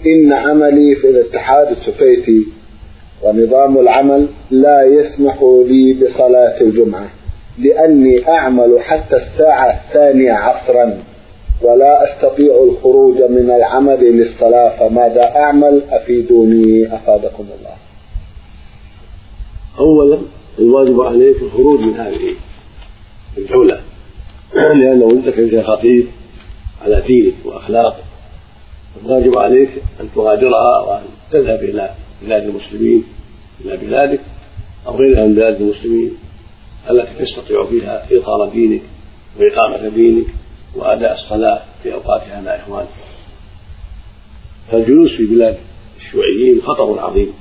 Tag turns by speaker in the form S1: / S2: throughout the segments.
S1: إن عملي في الاتحاد السوفيتي ونظام العمل لا يسمح لي بصلاة الجمعة، لأني أعمل حتى الساعة 2 عصرا ولا أستطيع الخروج من العمل للصلاة، فماذا أعمل؟ أفيدوني أفادكم الله.
S2: أولا الواجب عليك الخروج من هذه الجولة، لأنه أنت فيها خطير على دينك وأخلاقك، الواجب عليك أن تغادرها وأن تذهب إلى بلاد المسلمين، إلى بلادك أو غيرها من بلاد المسلمين التي تستطيع فيها إظهار دينك وإقامة دينك وأداء الصلاة في أوقاتها مع إخوانك. فالجلوس في بلاد الشيوعيين خطر عظيم،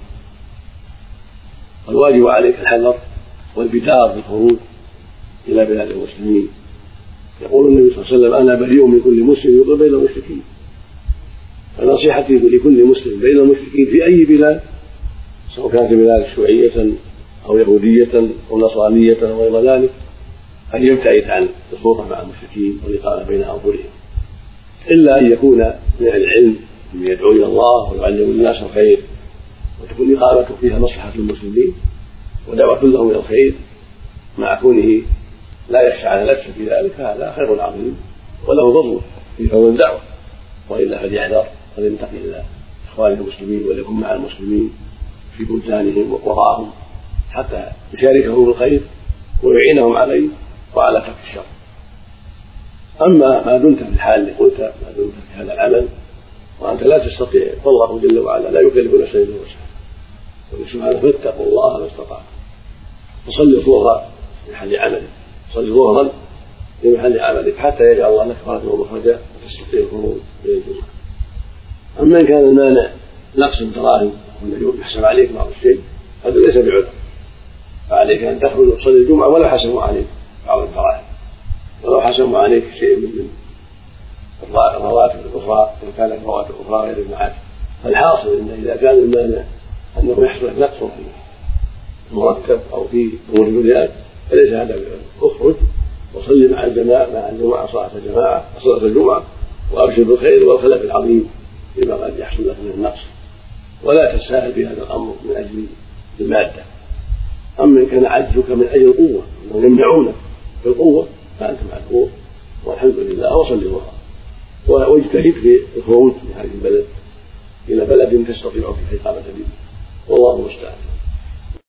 S2: والواجب عليك الحذر والبدار بالخروج إلى بلاد المسلمين. يقول النبي صلى الله عليه وسلم: أنا بريء من كل مسلم يقر بين المشركين. فنصيحتي لكل مسلم بين المشركين في أي بلاد، سواء كانت بلاد شيوعية أو يهودية أو نصرانية أو غير ذلك، أن يبتعد عن الخوض مع المشركين والإقامة بين أظهرهم، إلا أن يكون من العلم من يدعو إلى الله ويعلم الناس الخير وتكون إقامته فيها مصلحة المسلمين ودعوة لهم إلى الخير، مع كونه لا يخشى على نفسه في ذلك، هذا خير عظيم وله فضل في كون الدعوة. وإلا فليحذر ولينتقل إلى إخوانه المسلمين وليكن مع المسلمين في بلدانهم وقراهم حتى يشاركهم بالخير ويعينهم عليه وعلى ترك الشر. أما ما دمت في الحال اللي قلت، ما دمت في هذا العمل وأنت لا تستطيع، فالله جل وعلا لا يكلف نفسا إلا وسعها، وقال سبحانه: فاتقوا الله ما استطعتم. فصل الظهر في محل عملك، صل ظهرا في محل عملك حتى يجعل الله لك فرجا ومخرجا وتستطيع الخروج إلى الجمعة. أما إن كان المانع نقص الدراهم ويحسب عليك بعض الشيء، هذا ليس بعذر، فعليك أن تخرج وتصلي الجمعة ولو حسبوا عليك بعض الدراهم، ولو حسبوا عليك شيء من الرواتب الأخرى إن كانت رواتب أخرى غير المعاش. فالحاصل إن إذا كان المانع أنه يحصل نقص في المرتب أو في أمور الدنيا فليس هذا بعذر. اخرج وصلي مع الجماعة صلاة الجمعة وأبشر بالخير والخلف العظيم فيما قد يحصل لك من النقص، ولا تستاهل بهذا الأمر من أجل المادة. أما إن كان عجزك من أجل القوة ويمنعونك بالقوة فأنت معذور، والحمد لله. وصلي ظهرا واجتهد في الخروج من هذه البلد إلى بلد تستطيع فيه إقامة دينك، والله المستعان.